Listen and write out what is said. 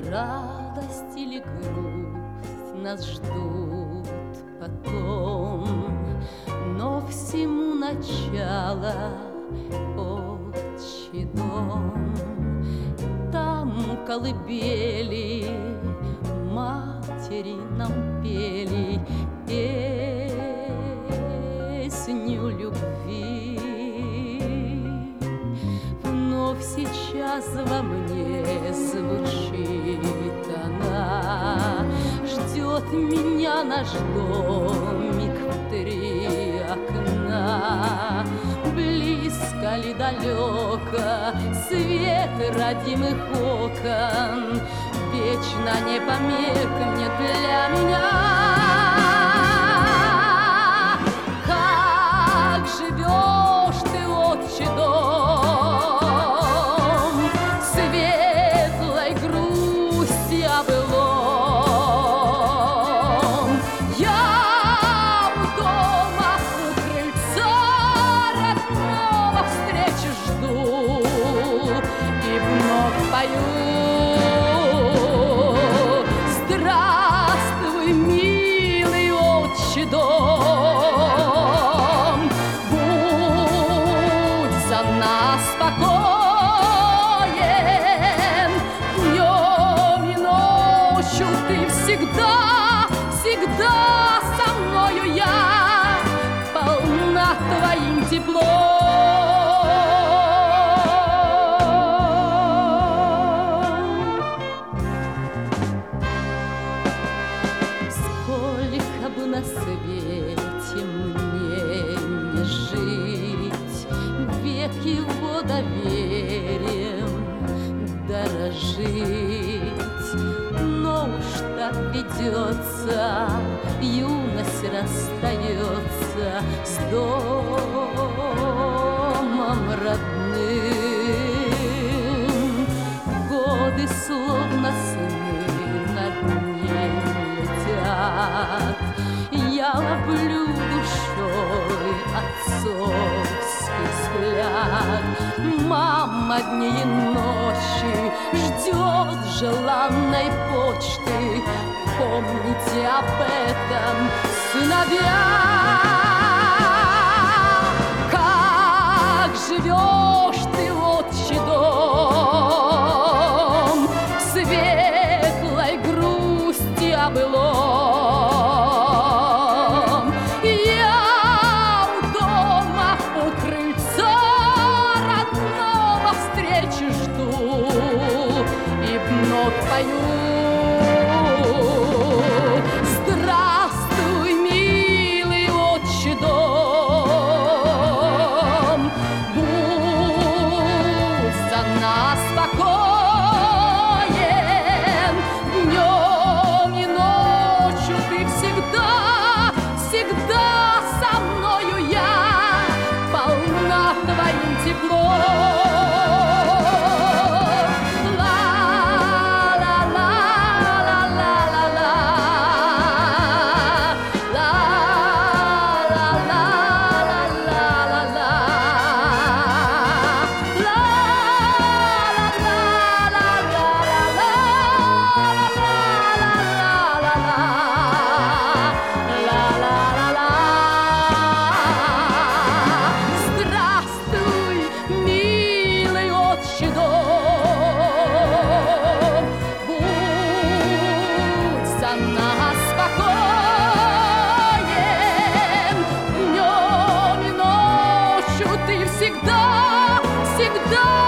Радость или грусть нас ждут потом, но всему начало отчий дом. Там у колыбели матери нам пели песню любви. Вновь сейчас во мне звучит она, ждет меня наш домик в 3 окна. Близко ли далеко свет родимых окон, вечно не померкнет для меня. Как живешь ты, отче дом, светлой грусти о былом. Я у дома, у крыльца родного встречи жду и вновь пою. Здравствуй, милый отчий дом, будь за нас спокоен, днем и ночью ты всегда, всегда со мною я, полна твоим теплом. На свете мне не жить, век его доверием дорожить. Но уж так ведется, юность расстается с домом родным. Годы словно сны над ней летят, я ловлю душой отцовский взгляд. Мама дни и ночи ждет желанной почты. Помните об этом, сыновья. Как живешь ты, отчий дом, в светлой грусти о былом. Пою. Здравствуй, милый отчий дом, будь за нас спокоен, днем и ночью ты всегда, всегда со мною я, полна твоим теплом. Всегда, всегда